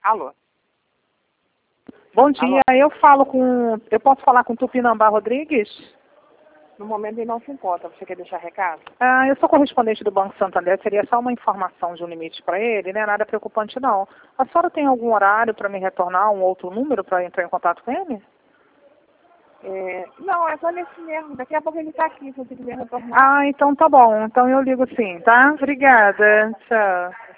Alô? Bom dia, Alô? eu posso falar com Tupinambá Rodrigues? No momento ele não se encontra. Você quer deixar recado? Eu sou correspondente do Banco Santander, seria só uma informação de um limite para ele, né? Nada preocupante não. A senhora tem algum horário para me retornar, um outro número para entrar em contato com ele? Não, é só nesse mesmo. Daqui a pouco ele está aqui, se você quiser retornar. Então tá bom. Então eu ligo sim, tá? Obrigada. Tchau.